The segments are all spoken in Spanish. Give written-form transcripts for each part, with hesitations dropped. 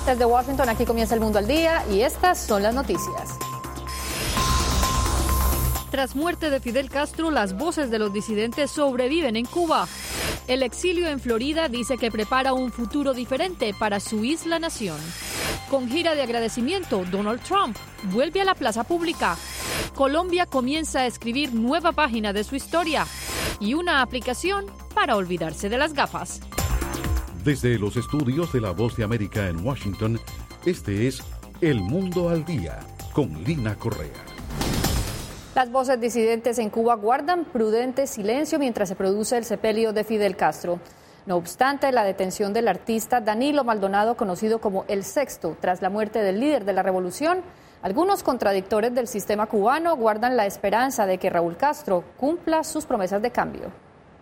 Desde Washington, aquí comienza El Mundo al Día y estas son las noticias. Tras muerte de Fidel Castro, las voces de los disidentes sobreviven en Cuba. El exilio en Florida dice que prepara un futuro diferente para su isla nación. Con gira de agradecimiento, Donald Trump vuelve a la plaza pública. Colombia comienza a escribir nueva página de su historia y una aplicación para olvidarse de las gafas. Desde los estudios de La Voz de América en Washington, este es El Mundo al Día con Lina Correa. Las voces disidentes en Cuba guardan prudente silencio mientras se produce el sepelio de Fidel Castro. No obstante, la detención del artista Danilo Maldonado, conocido como El Sexto, tras la muerte del líder de la revolución, algunos contradictores del sistema cubano guardan la esperanza de que Raúl Castro cumpla sus promesas de cambio.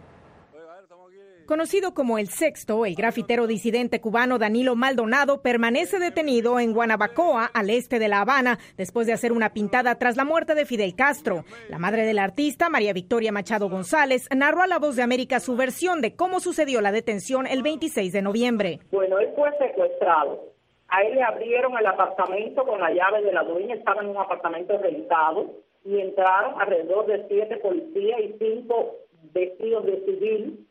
Conocido como El Sexto, el grafitero disidente cubano Danilo Maldonado permanece detenido en Guanabacoa, al este de La Habana, después de hacer una pintada tras la muerte de Fidel Castro. La madre del artista, María Victoria Machado González, narró a La Voz de América su versión de cómo sucedió la detención el 26 de noviembre. Bueno, él fue secuestrado. A él le abrieron el apartamento con la llave de la dueña, estaba en un apartamento rentado, y entraron alrededor de 7 policías y 5 vestidos de civil,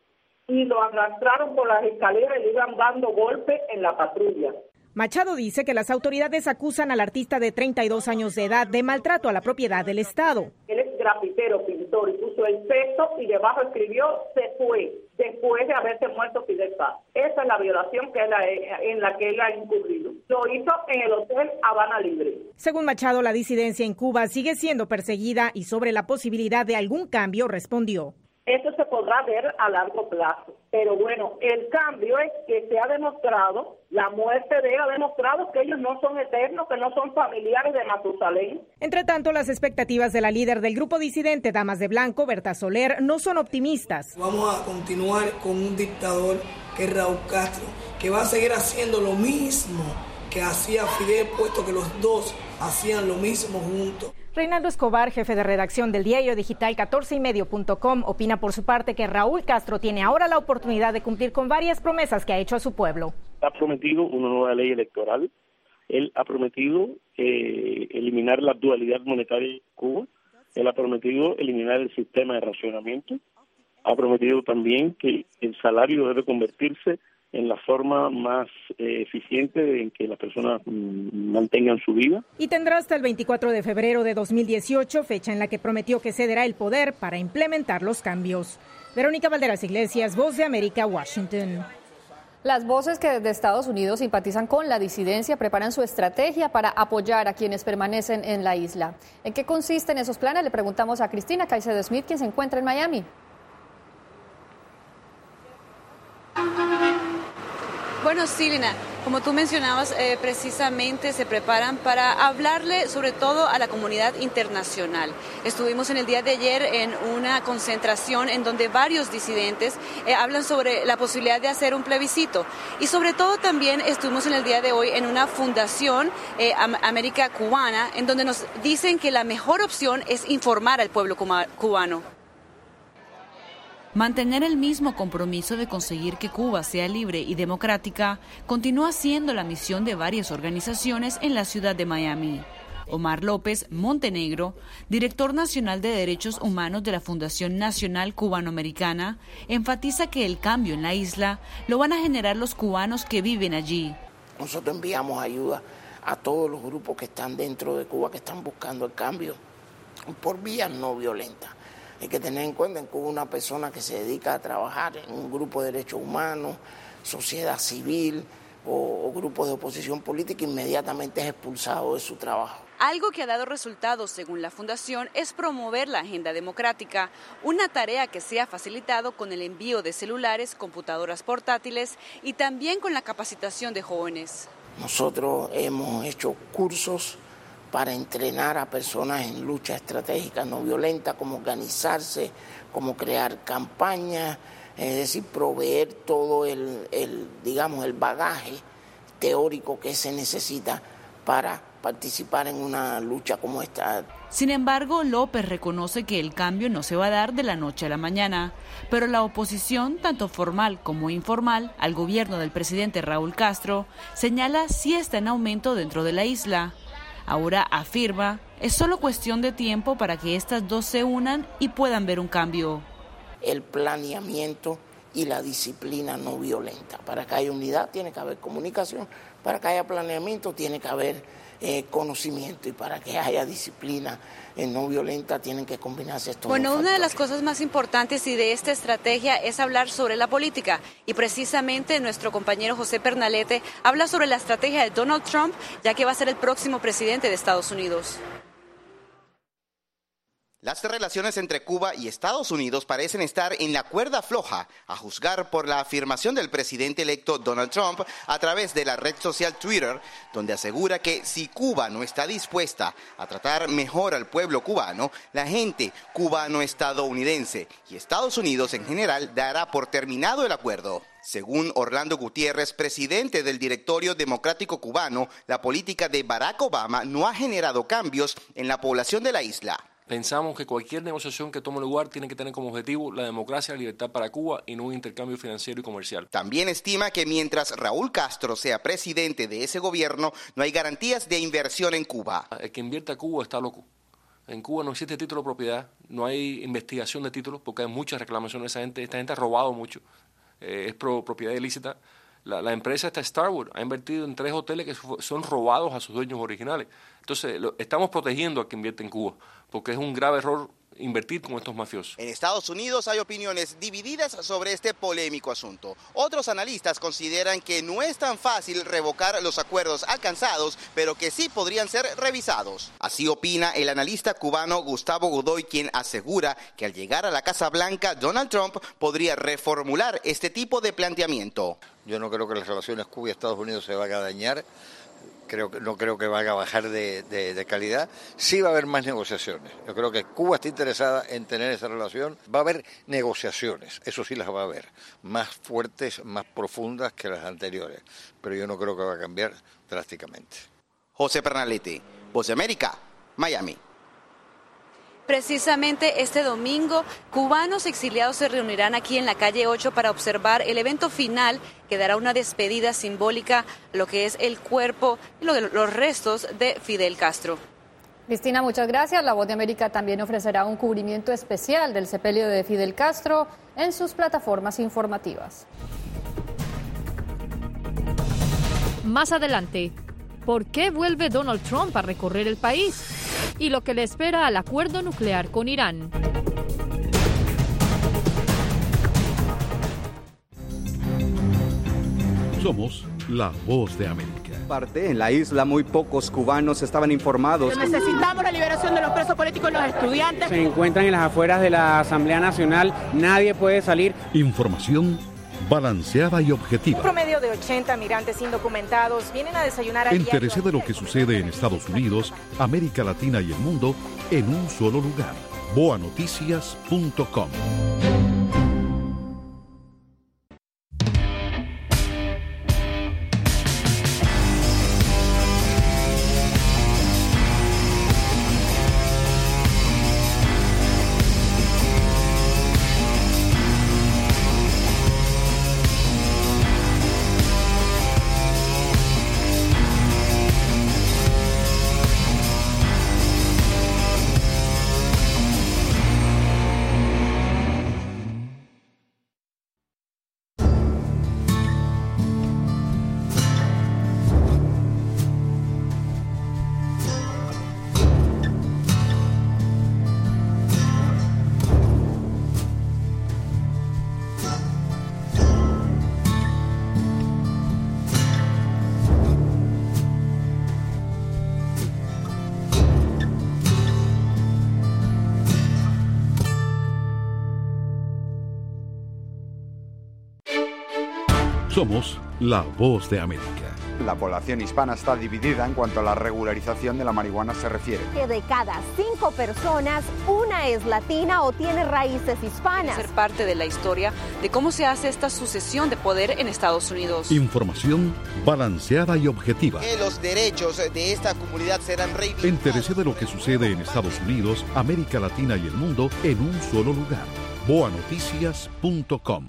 y lo arrastraron por las escaleras y le iban dando golpes en la patrulla. Machado dice que las autoridades acusan al artista de 32 años de edad de maltrato a la propiedad del Estado. Él es grafitero, pintor, y puso El Sexto y debajo escribió "se fue", después de haberse muerto Fidel Castro. Esa es la violación en la que él ha incurrido. Lo hizo en el Hotel Habana Libre. Según Machado, la disidencia en Cuba sigue siendo perseguida y sobre la posibilidad de algún cambio respondió: eso se podrá ver a largo plazo. Pero bueno, el cambio es que se ha demostrado, la muerte de él ha demostrado que ellos no son eternos, que no son familiares de Matusalén. Entre tanto, las expectativas de la líder del grupo disidente Damas de Blanco, Berta Soler, no son optimistas. Vamos a continuar con un dictador que es Raúl Castro, que va a seguir haciendo lo mismo que hacía Fidel, puesto que los dos hacían lo mismo juntos. Reinaldo Escobar, jefe de redacción del diario digital 14ymedio.com, opina por su parte que Raúl Castro tiene ahora la oportunidad de cumplir con varias promesas que ha hecho a su pueblo. Ha prometido una nueva ley electoral, él ha prometido eliminar la dualidad monetaria en Cuba, él ha prometido eliminar el sistema de racionamiento, ha prometido también que el salario debe convertirse en la forma más eficiente en que las personas mantengan su vida. Y tendrá hasta el 24 de febrero de 2018, fecha en la que prometió que cederá el poder para implementar los cambios. Verónica Valderas Iglesias, Voz de América, Washington. Las voces que desde Estados Unidos simpatizan con la disidencia preparan su estrategia para apoyar a quienes permanecen en la isla. ¿En qué consisten esos planes? Le preguntamos a Cristina Caicedo Smith, quien se encuentra en Miami. Bueno, sí, Lina, como tú mencionabas, precisamente se preparan para hablarle sobre todo a la comunidad internacional. Estuvimos en el día de ayer en una concentración en donde varios disidentes hablan sobre la posibilidad de hacer un plebiscito. Y sobre todo también estuvimos en el día de hoy en una fundación América Cubana, en donde nos dicen que la mejor opción es informar al pueblo cubano. Mantener el mismo compromiso de conseguir que Cuba sea libre y democrática continúa siendo la misión de varias organizaciones en la ciudad de Miami. Omar López Montenegro, director nacional de Derechos Humanos de la Fundación Nacional Cubanoamericana, enfatiza que el cambio en la isla lo van a generar los cubanos que viven allí. Nosotros enviamos ayuda a todos los grupos que están dentro de Cuba, que están buscando el cambio por vías no violentas. Hay que tener en cuenta en Cuba una persona que se dedica a trabajar en un grupo de derechos humanos, sociedad civil o grupos de oposición política, inmediatamente es expulsado de su trabajo. Algo que ha dado resultados, según la Fundación, es promover la agenda democrática, una tarea que se ha facilitado con el envío de celulares, computadoras portátiles y también con la capacitación de jóvenes. Nosotros hemos hecho cursos para entrenar a personas en lucha estratégica no violenta, cómo organizarse, cómo crear campañas, es decir, proveer todo el bagaje teórico que se necesita para participar en una lucha como esta. Sin embargo, López reconoce que el cambio no se va a dar de la noche a la mañana, pero la oposición, tanto formal como informal, al gobierno del presidente Raúl Castro, señala sí está en aumento dentro de la isla. Ahora afirma, es solo cuestión de tiempo para que estas dos se unan y puedan ver un cambio. El planeamiento y la disciplina no violenta. Para que haya unidad tiene que haber comunicación, para que haya planeamiento tiene que haber conocimiento, y para que haya disciplina no violenta tienen que combinarse estos dos factores. Una de las cosas más importantes y de esta estrategia es hablar sobre la política, y precisamente nuestro compañero José Pernalete habla sobre la estrategia de Donald Trump, ya que va a ser el próximo presidente de Estados Unidos. Las relaciones entre Cuba y Estados Unidos parecen estar en la cuerda floja, a juzgar por la afirmación del presidente electo Donald Trump a través de la red social Twitter, donde asegura que si Cuba no está dispuesta a tratar mejor al pueblo cubano, la gente cubano-estadounidense y Estados Unidos en general dará por terminado el acuerdo. Según Orlando Gutiérrez, presidente del Directorio Democrático Cubano, la política de Barack Obama no ha generado cambios en la población de la isla. Pensamos que cualquier negociación que tome lugar tiene que tener como objetivo la democracia y la libertad para Cuba y no un intercambio financiero y comercial. También estima que mientras Raúl Castro sea presidente de ese gobierno, no hay garantías de inversión en Cuba. El que invierte a Cuba está loco. En Cuba no existe título de propiedad, no hay investigación de títulos porque hay muchas reclamaciones. Esta gente ha robado mucho, es propiedad ilícita. La empresa Starwood ha invertido en 3 hoteles que son robados a sus dueños originales. Entonces, estamos protegiendo al que invierte en Cuba, porque es un grave error invertir con estos mafiosos. En Estados Unidos hay opiniones divididas sobre este polémico asunto. Otros analistas consideran que no es tan fácil revocar los acuerdos alcanzados, pero que sí podrían ser revisados. Así opina el analista cubano Gustavo Godoy, quien asegura que al llegar a la Casa Blanca, Donald Trump podría reformular este tipo de planteamiento. Yo no creo que las relaciones Cuba y Estados Unidos se vayan a dañar. No creo que vaya a bajar de calidad. Sí va a haber más negociaciones. Yo creo que Cuba está interesada en tener esa relación. Va a haber negociaciones, eso sí las va a haber, más fuertes, más profundas que las anteriores. Pero yo no creo que va a cambiar drásticamente. José Pernalete, Voz de América, Miami. Precisamente este domingo, cubanos exiliados se reunirán aquí en la calle 8 para observar el evento final que dará una despedida simbólica a lo que es el cuerpo y los restos de Fidel Castro. Cristina, muchas gracias. La Voz de América también ofrecerá un cubrimiento especial del sepelio de Fidel Castro en sus plataformas informativas. Más adelante, ¿por qué vuelve Donald Trump a recorrer el país? Y lo que le espera al acuerdo nuclear con Irán. Somos la Voz de América. En la isla muy pocos cubanos estaban informados. Necesitamos la liberación de los presos políticos y los estudiantes. Se encuentran en las afueras de la Asamblea Nacional, nadie puede salir. Información balanceada y objetiva. Un promedio de 80 migrantes indocumentados vienen a desayunar. Entérese de lo que sucede en Estados Unidos, América Latina y el mundo en un solo lugar. boanoticias.com. Somos la Voz de América. La población hispana está dividida en cuanto a la regularización de la marihuana se refiere. Que de cada 5 personas, una es latina o tiene raíces hispanas. Ser parte de la historia de cómo se hace esta sucesión de poder en Estados Unidos. Información balanceada y objetiva. Que los derechos de esta comunidad serán reivindicados. Entérese de lo que sucede en Estados Unidos, América Latina y el mundo en un solo lugar. boanoticias.com.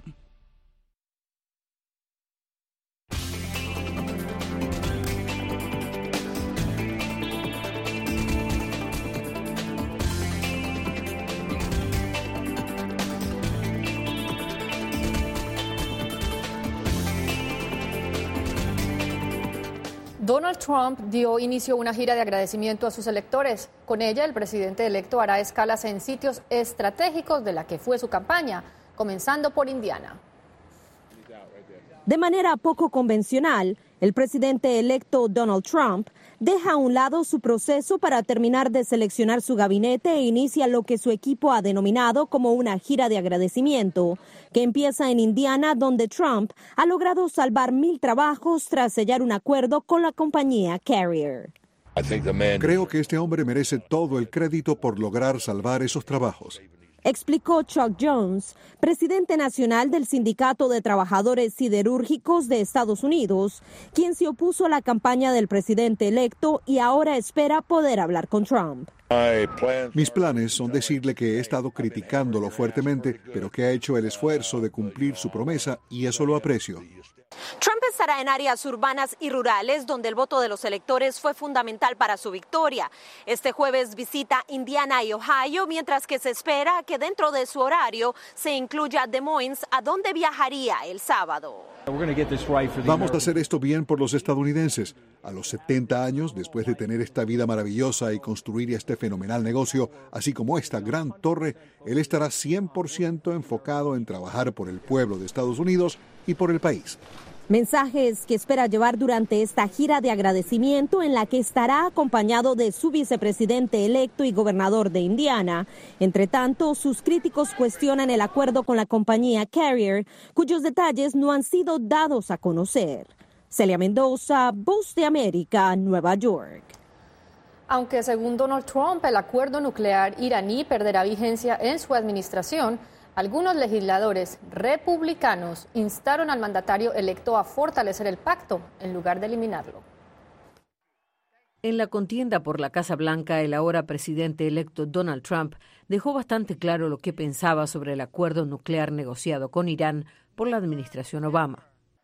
Donald Trump dio inicio a una gira de agradecimiento a sus electores. Con ella, el presidente electo hará escalas en sitios estratégicos de la que fue su campaña, comenzando por Indiana. De manera poco convencional, el presidente electo Donald Trump deja a un lado su proceso para terminar de seleccionar su gabinete e inicia lo que su equipo ha denominado como una gira de agradecimiento, que empieza en Indiana, donde Trump ha logrado salvar 1,000 trabajos tras sellar un acuerdo con la compañía Carrier. Creo que este hombre merece todo el crédito por lograr salvar esos trabajos. Explicó Chuck Jones, presidente nacional del Sindicato de Trabajadores Siderúrgicos de Estados Unidos, quien se opuso a la campaña del presidente electo y ahora espera poder hablar con Trump. Mis planes son decirle que he estado criticándolo fuertemente, pero que ha hecho el esfuerzo de cumplir su promesa y eso lo aprecio. Trump estará en áreas urbanas y rurales donde el voto de los electores fue fundamental para su victoria. Este jueves visita Indiana y Ohio, mientras que se espera que dentro de su horario se incluya Des Moines, a donde viajaría el sábado. Vamos a hacer esto bien por los estadounidenses. A los 70 años, después de tener esta vida maravillosa y construir este fenomenal negocio, así como esta gran torre, él estará 100% enfocado en trabajar por el pueblo de Estados Unidos y por el país. Mensajes que espera llevar durante esta gira de agradecimiento, en la que estará acompañado de su vicepresidente electo y gobernador de Indiana. Entre tanto, sus críticos cuestionan el acuerdo con la compañía Carrier, cuyos detalles no han sido dados a conocer. Celia Mendoza, Voz de América, Nueva York. Aunque según Donald Trump el acuerdo nuclear iraní perderá vigencia en su administración, algunos legisladores republicanos instaron al mandatario electo a fortalecer el pacto en lugar de eliminarlo. En la contienda por la Casa Blanca, el ahora presidente electo Donald Trump dejó bastante claro lo que pensaba sobre el acuerdo nuclear negociado con Irán por la administración Obama.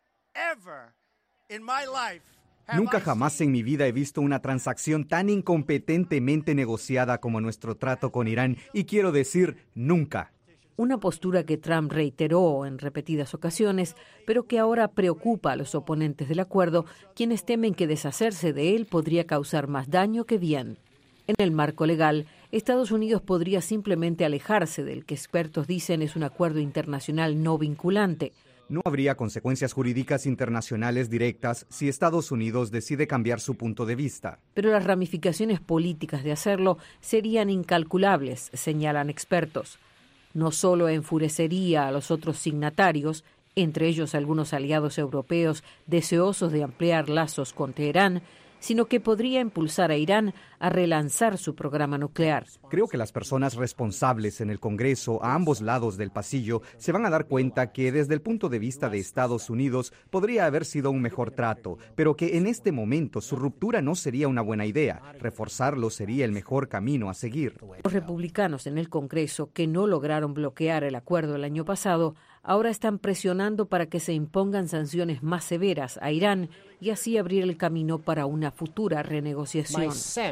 Nunca jamás en mi vida he visto una transacción tan incompetentemente negociada como nuestro trato con Irán, y quiero decir, nunca. Una postura que Trump reiteró en repetidas ocasiones, pero que ahora preocupa a los oponentes del acuerdo, quienes temen que deshacerse de él podría causar más daño que bien. En el marco legal, Estados Unidos podría simplemente alejarse del que expertos dicen es un acuerdo internacional no vinculante. No habría consecuencias jurídicas internacionales directas si Estados Unidos decide cambiar su punto de vista. Pero las ramificaciones políticas de hacerlo serían incalculables, señalan expertos. No solo enfurecería a los otros signatarios, entre ellos algunos aliados europeos deseosos de ampliar lazos con Teherán, sino que podría impulsar a Irán a relanzar su programa nuclear. Creo que las personas responsables en el Congreso, a ambos lados del pasillo, se van a dar cuenta que desde el punto de vista de Estados Unidos podría haber sido un mejor trato, pero que en este momento su ruptura no sería una buena idea. Reforzarlo sería el mejor camino a seguir. Los republicanos en el Congreso, que no lograron bloquear el acuerdo el año pasado, ahora están presionando para que se impongan sanciones más severas a Irán y así abrir el camino para una futura renegociación.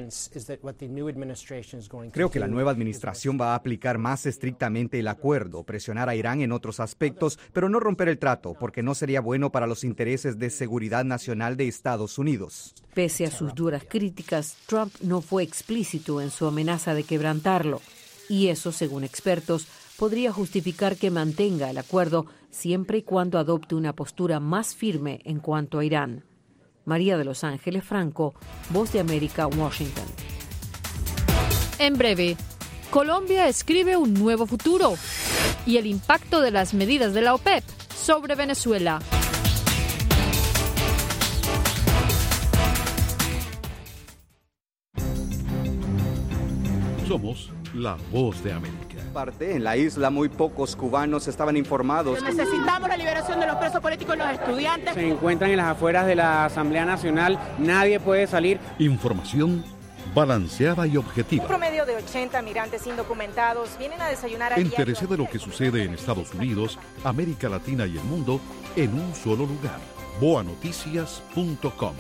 Creo que la nueva administración va a aplicar más estrictamente el acuerdo, presionar a Irán en otros aspectos, pero no romper el trato, porque no sería bueno para los intereses de seguridad nacional de Estados Unidos. Pese a sus duras críticas, Trump no fue explícito en su amenaza de quebrantarlo. Y eso, según expertos, podría justificar que mantenga el acuerdo siempre y cuando adopte una postura más firme en cuanto a Irán. María de Los Ángeles Franco, Voz de América, Washington. En breve, Colombia escribe un nuevo futuro y el impacto de las medidas de la OPEP sobre Venezuela. Somos la voz de América. En la isla muy pocos cubanos estaban informados. Necesitamos la liberación de los presos políticos y los estudiantes. Se encuentran en las afueras de la Asamblea Nacional, nadie puede salir. Información balanceada y objetiva. Un promedio de 80 migrantes indocumentados vienen a desayunar a Entérese de lo que sucede en Estados Unidos, América Latina y el mundo en un solo lugar. boanoticias.com.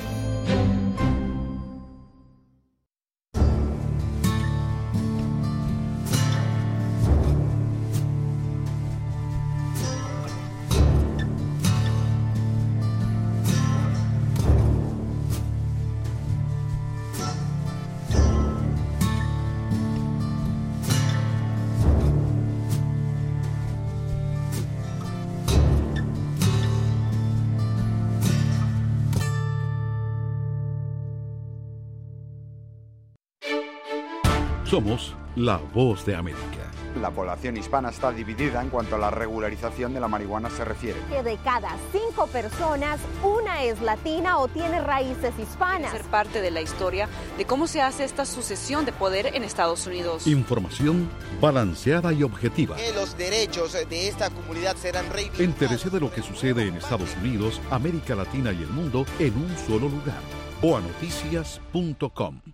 Somos la voz de América. La población hispana está dividida en cuanto a la regularización de la marihuana se refiere. Que de cada 5 personas, una es latina o tiene raíces hispanas. Ser parte de la historia de cómo se hace esta sucesión de poder en Estados Unidos. Información balanceada y objetiva. Que los derechos de esta comunidad serán reivindicados. Entérese de lo que sucede en Estados Unidos, América Latina y el mundo en un solo lugar. boanoticias.com.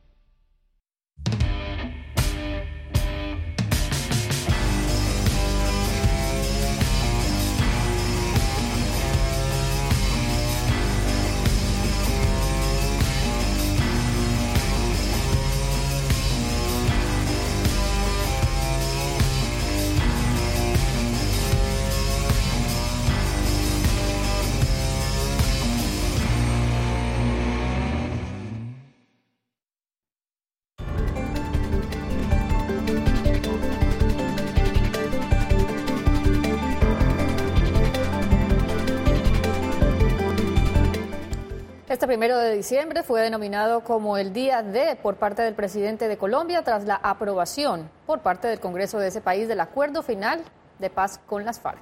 Este 1 de diciembre fue denominado como el Día D por parte del presidente de Colombia tras la aprobación por parte del Congreso de ese país del acuerdo final de paz con las FARC.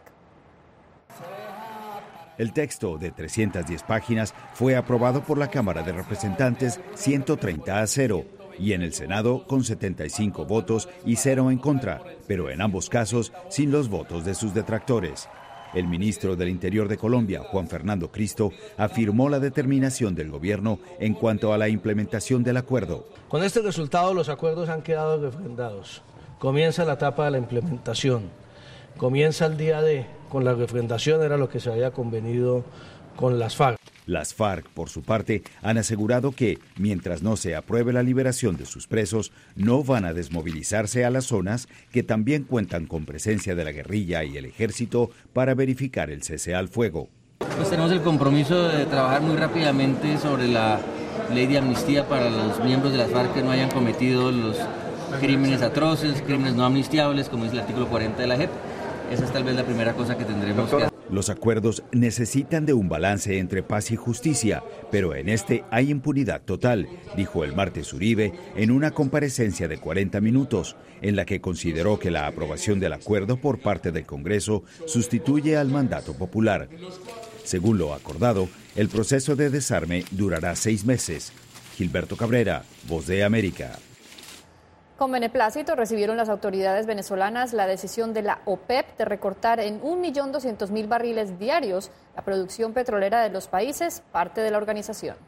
El texto de 310 páginas fue aprobado por la Cámara de Representantes 130-0 y en el Senado con 75 votos y 0 en contra, pero en ambos casos sin los votos de sus detractores. El ministro del Interior de Colombia, Juan Fernando Cristo, afirmó la determinación del gobierno en cuanto a la implementación del acuerdo. Con este resultado los acuerdos han quedado refrendados. Comienza la etapa de la implementación. Comienza el día D. Con la refrendación era lo que se había convenido con las FARC. Las FARC, por su parte, han asegurado que, mientras no se apruebe la liberación de sus presos, no van a desmovilizarse a las zonas que también cuentan con presencia de la guerrilla y el ejército para verificar el cese al fuego. Pues tenemos el compromiso de trabajar muy rápidamente sobre la ley de amnistía para los miembros de las FARC que no hayan cometido los crímenes atroces, crímenes no amnistiables, como dice el artículo 40 de la JEP. Esa es tal vez la primera cosa que tendremos que hacer. Los acuerdos necesitan de un balance entre paz y justicia, pero en este hay impunidad total, dijo el martes Uribe en una comparecencia de 40 minutos, en la que consideró que la aprobación del acuerdo por parte del Congreso sustituye al mandato popular. Según lo acordado, el proceso de desarme durará 6 meses. Gilberto Cabrera, Voz de América. Con beneplácito recibieron las autoridades venezolanas la decisión de la OPEP de recortar en 1.200.000 barriles diarios la producción petrolera de los países, parte de la organización.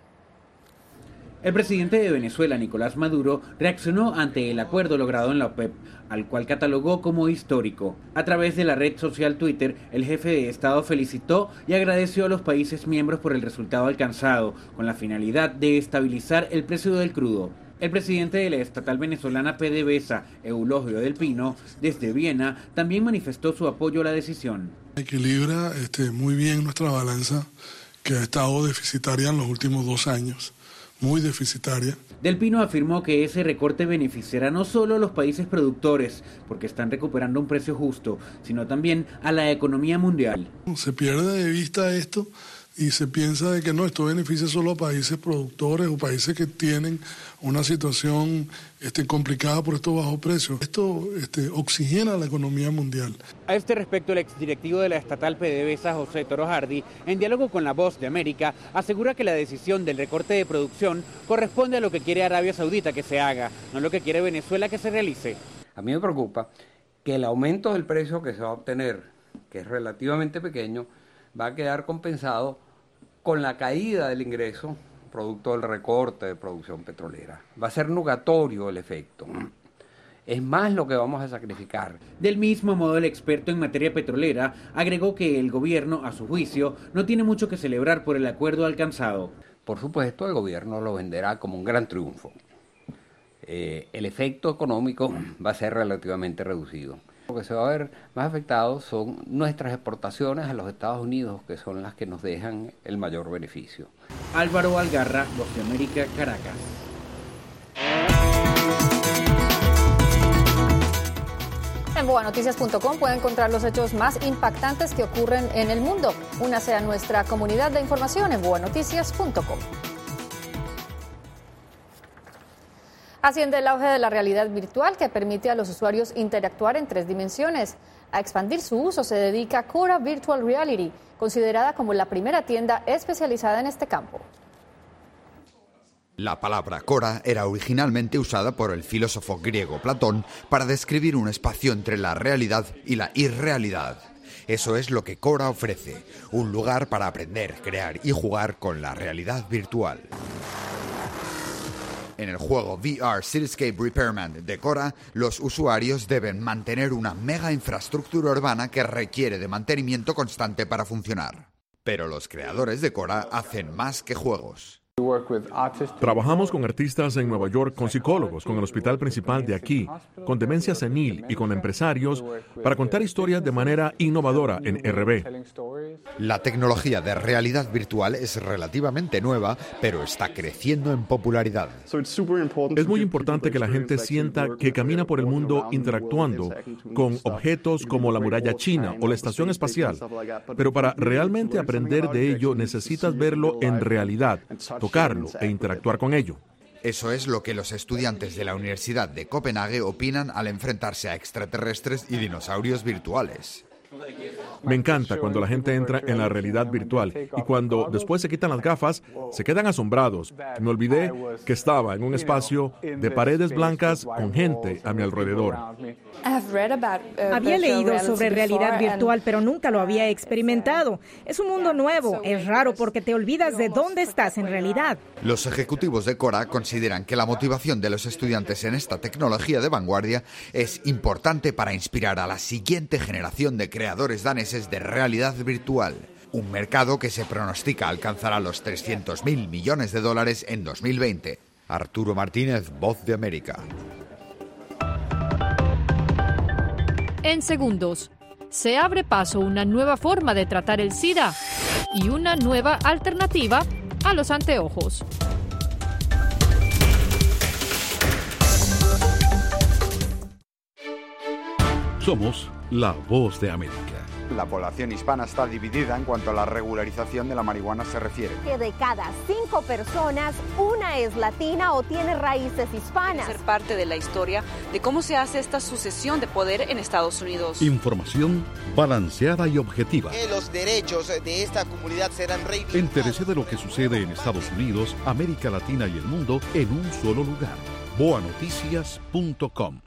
El presidente de Venezuela, Nicolás Maduro, reaccionó ante el acuerdo logrado en la OPEP, al cual catalogó como histórico. A través de la red social Twitter, el jefe de Estado felicitó y agradeció a los países miembros por el resultado alcanzado, con la finalidad de estabilizar el precio del crudo. El presidente de la estatal venezolana PDVSA, Eulogio del Pino, desde Viena, también manifestó su apoyo a la decisión. Equilibra muy bien nuestra balanza, que ha estado deficitaria en los últimos 2 años, muy deficitaria. Del Pino afirmó que ese recorte beneficiará no solo a los países productores, porque están recuperando un precio justo, sino también a la economía mundial. Se pierde de vista esto y se piensa de que no, esto beneficia solo a países productores o países que tienen una situación complicada por estos bajos precios. Esto oxigena la economía mundial. A este respecto, el exdirectivo de la estatal PDVSA, José Toro Hardy, en diálogo con La Voz de América, asegura que la decisión del recorte de producción corresponde a lo que quiere Arabia Saudita que se haga, no lo que quiere Venezuela que se realice. A mí me preocupa que el aumento del precio que se va a obtener, que es relativamente pequeño, va a quedar compensado con la caída del ingreso producto del recorte de producción petrolera. Va a ser nugatorio el efecto. Es más lo que vamos a sacrificar. Del mismo modo, el experto en materia petrolera agregó que el gobierno, a su juicio, no tiene mucho que celebrar por el acuerdo alcanzado. Por supuesto, el gobierno lo venderá como un gran triunfo. El efecto económico va a ser relativamente reducido. Lo que se va a ver más afectado son nuestras exportaciones a los Estados Unidos, que son las que nos dejan el mayor beneficio. Álvaro Algarra, Voz de América, Caracas. En boanoticias.com puede encontrar los hechos más impactantes que ocurren en el mundo. Únase a nuestra comunidad de información en boanoticias.com. Asciende el auge de la realidad virtual que permite a los usuarios interactuar en 3 dimensiones. A expandir su uso se dedica Cora Virtual Reality, considerada como la primera tienda especializada en este campo. La palabra Cora era originalmente usada por el filósofo griego Platón para describir un espacio entre la realidad y la irrealidad. Eso es lo que Cora ofrece, un lugar para aprender, crear y jugar con la realidad virtual. En el juego VR Cityscape Repairman de Cora, los usuarios deben mantener una mega infraestructura urbana que requiere de mantenimiento constante para funcionar. Pero los creadores de Cora hacen más que juegos. Trabajamos con artistas en Nueva York, con psicólogos, con el hospital principal de aquí, con demencia senil y con empresarios para contar historias de manera innovadora en RB. La tecnología de realidad virtual es relativamente nueva, pero está creciendo en popularidad. Es muy importante que la gente sienta que camina por el mundo interactuando con objetos como la muralla china o la estación espacial, pero para realmente aprender de ello necesitas verlo en realidad, tocarlo e interactuar con ello. Eso es lo que los estudiantes de la Universidad de Copenhague opinan al enfrentarse a extraterrestres y dinosaurios virtuales. Me encanta cuando la gente entra en la realidad virtual y cuando después se quitan las gafas, se quedan asombrados. Me olvidé que estaba en un espacio de paredes blancas con gente a mi alrededor. Había leído sobre realidad virtual, pero nunca lo había experimentado. Es un mundo nuevo, es raro porque te olvidas de dónde estás en realidad. Los ejecutivos de Cora consideran que la motivación de los estudiantes en esta tecnología de vanguardia es importante para inspirar a la siguiente generación de creadores daneses de realidad virtual. Un mercado que se pronostica alcanzará los $300.000 millones en 2020. Arturo Martínez, Voz de América. En segundos, se abre paso una nueva forma de tratar el SIDA y una nueva alternativa a los anteojos. Somos la Voz de América. La población hispana está dividida en cuanto a la regularización de la marihuana se refiere. Que de cada 5 personas, una es latina o tiene raíces hispanas. Ser parte de la historia de cómo se hace esta sucesión de poder en Estados Unidos. Información balanceada y objetiva. Que los derechos de esta comunidad serán reivindicados. Entérese de lo que sucede en Estados Unidos, América Latina y el mundo en un solo lugar. boanoticias.com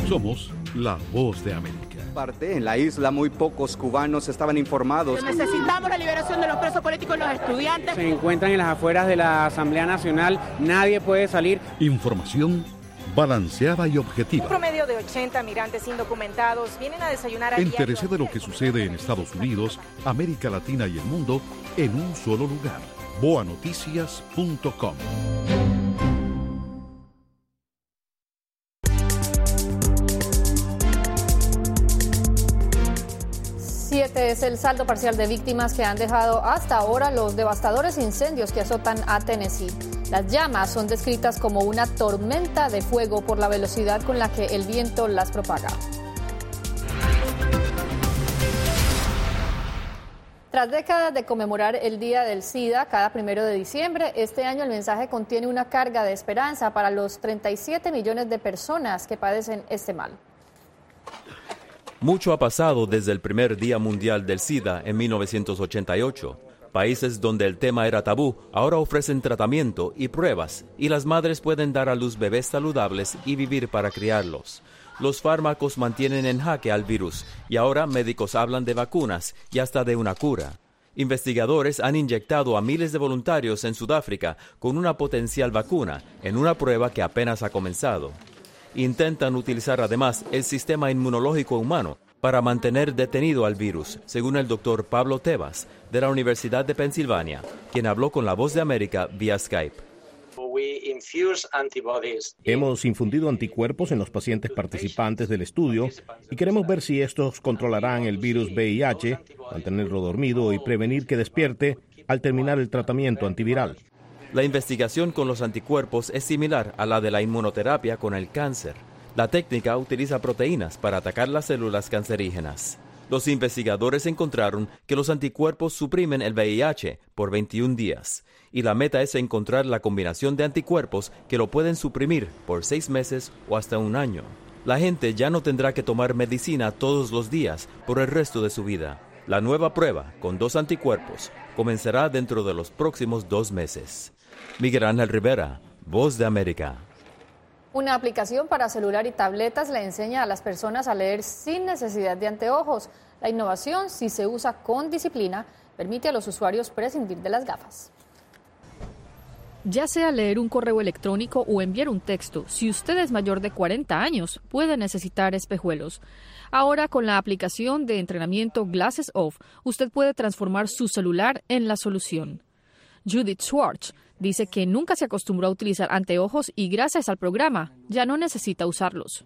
Somos la voz de América. En la isla muy pocos cubanos estaban informados. Necesitamos la liberación de los presos políticos y los estudiantes. Se encuentran en las afueras de la Asamblea Nacional, nadie puede salir. Información balanceada y objetiva. Un promedio de 80 migrantes indocumentados vienen a desayunar al Entérese de lo que sucede en Estados Unidos, América Latina y el mundo en un solo lugar. boanoticias.com. Es el saldo parcial de víctimas que han dejado hasta ahora los devastadores incendios que azotan a Tennessee. Las llamas son descritas como una tormenta de fuego por la velocidad con la que el viento las propaga. Tras décadas de conmemorar el Día del SIDA cada 1 de diciembre, este año el mensaje contiene una carga de esperanza para los 37 millones de personas que padecen este mal. Mucho ha pasado desde el primer Día Mundial del SIDA en 1988. Países donde el tema era tabú ahora ofrecen tratamiento y pruebas, y las madres pueden dar a luz bebés saludables y vivir para criarlos. Los fármacos mantienen en jaque al virus, y ahora médicos hablan de vacunas y hasta de una cura. Investigadores han inyectado a miles de voluntarios en Sudáfrica con una potencial vacuna en una prueba que apenas ha comenzado. Intentan utilizar además el sistema inmunológico humano para mantener detenido al virus, según el doctor Pablo Tebas, de la Universidad de Pensilvania, quien habló con La Voz de América vía Skype. Hemos infundido anticuerpos en los pacientes participantes del estudio y queremos ver si estos controlarán el virus VIH, mantenerlo dormido y prevenir que despierte al terminar el tratamiento antiviral. La investigación con los anticuerpos es similar a la de la inmunoterapia con el cáncer. La técnica utiliza proteínas para atacar las células cancerígenas. Los investigadores encontraron que los anticuerpos suprimen el VIH por 21 días, y la meta es encontrar la combinación de anticuerpos que lo pueden suprimir por 6 meses o hasta 1 año. La gente ya no tendrá que tomar medicina todos los días por el resto de su vida. La nueva prueba, con 2 anticuerpos, comenzará dentro de los próximos 2 meses. Miguel Ángel Rivera, Voz de América. Una aplicación para celular y tabletas le enseña a las personas a leer sin necesidad de anteojos. La innovación, si se usa con disciplina, permite a los usuarios prescindir de las gafas. Ya sea leer un correo electrónico o enviar un texto, si usted es mayor de 40 años, puede necesitar espejuelos. Ahora, con la aplicación de entrenamiento Glasses Off, usted puede transformar su celular en la solución. Judith Schwartz dice que nunca se acostumbró a utilizar anteojos y gracias al programa ya no necesita usarlos.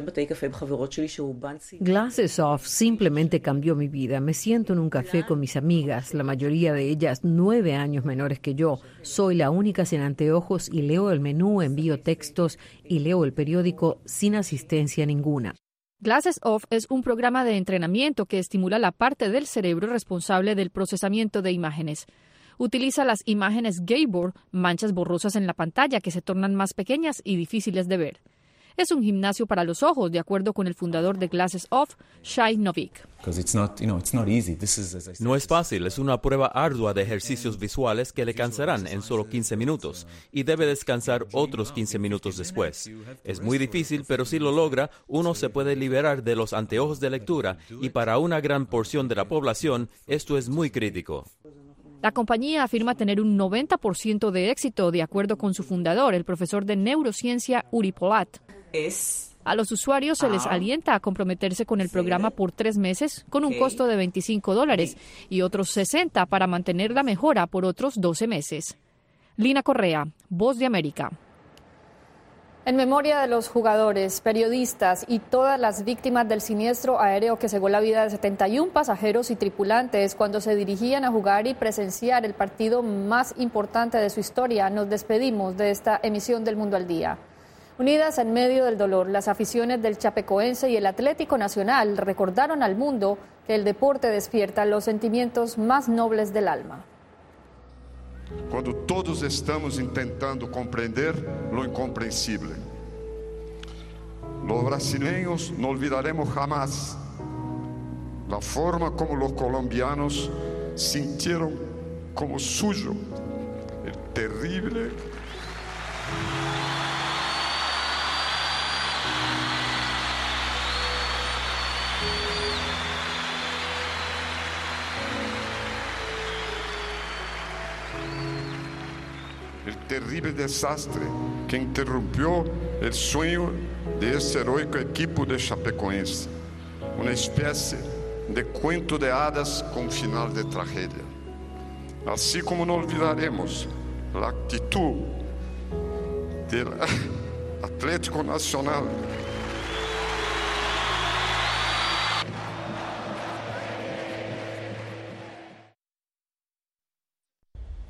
Glasses Off simplemente cambió mi vida. Me siento en un café con mis amigas, la mayoría de ellas 9 años menores que yo. Soy la única sin anteojos y leo el menú, envío textos y leo el periódico sin asistencia ninguna. Glasses Off es un programa de entrenamiento que estimula la parte del cerebro responsable del procesamiento de imágenes. Utiliza las imágenes Gabor, manchas borrosas en la pantalla que se tornan más pequeñas y difíciles de ver. Es un gimnasio para los ojos, de acuerdo con el fundador de Glasses Off, Shai Novik. No es fácil, es una prueba ardua de ejercicios visuales que le cansarán en solo 15 minutos y debe descansar otros 15 minutos después. Es muy difícil, pero si lo logra, uno se puede liberar de los anteojos de lectura y para una gran porción de la población esto es muy crítico. La compañía afirma tener un 90% de éxito, de acuerdo con su fundador, el profesor de neurociencia Uri Polat. A los usuarios se les alienta a comprometerse con el programa por 3 meses con un costo de $25 y otros $60 para mantener la mejora por otros 12 meses. Lina Correa, Voz de América. En memoria de los jugadores, periodistas y todas las víctimas del siniestro aéreo que cegó la vida de 71 pasajeros y tripulantes cuando se dirigían a jugar y presenciar el partido más importante de su historia, nos despedimos de esta emisión del Mundo al Día. Unidas en medio del dolor, las aficiones del Chapecoense y el Atlético Nacional recordaron al mundo que el deporte despierta los sentimientos más nobles del alma. Quando todos estamos intentando compreender lo incomprehensible. Los brasileños no olvidaremos jamás la forma como los colombianos sintieron como suyo el terrible el terrible desastre que interrumpió el sueño de este heroico equipo de Chapecoense, una especie de cuento de hadas con final de tragedia. Así como no olvidaremos la actitud del Atlético Nacional